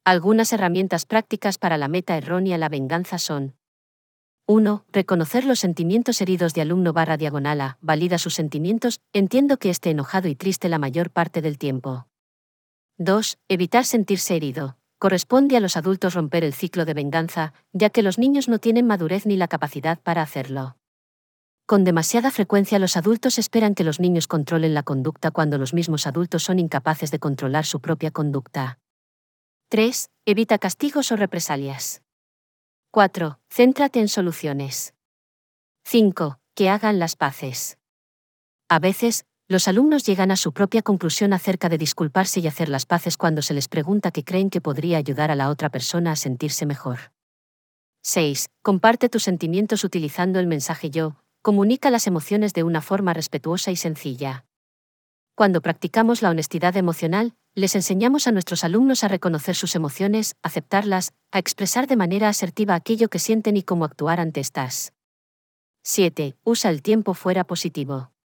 Algunas herramientas prácticas para la meta errónea la venganza son: 1. Reconocer los sentimientos heridos de alumno/A. Valida sus sentimientos, entiendo que esté enojado y triste la mayor parte del tiempo. 2. Evitar sentirse herido. Corresponde a los adultos romper el ciclo de venganza, ya que los niños no tienen madurez ni la capacidad para hacerlo. Con demasiada frecuencia los adultos esperan que los niños controlen la conducta cuando los mismos adultos son incapaces de controlar su propia conducta. 3. Evita castigos o represalias. 4. Céntrate en soluciones. 5. Que hagan las paces. A veces, los alumnos llegan a su propia conclusión acerca de disculparse y hacer las paces cuando se les pregunta qué creen que podría ayudar a la otra persona a sentirse mejor. 6. Comparte tus sentimientos utilizando el mensaje yo. Comunica las emociones de una forma respetuosa y sencilla. Cuando practicamos la honestidad emocional, les enseñamos a nuestros alumnos a reconocer sus emociones, aceptarlas, a expresar de manera asertiva aquello que sienten y cómo actuar ante estas. 7. Usa el tiempo fuera positivo.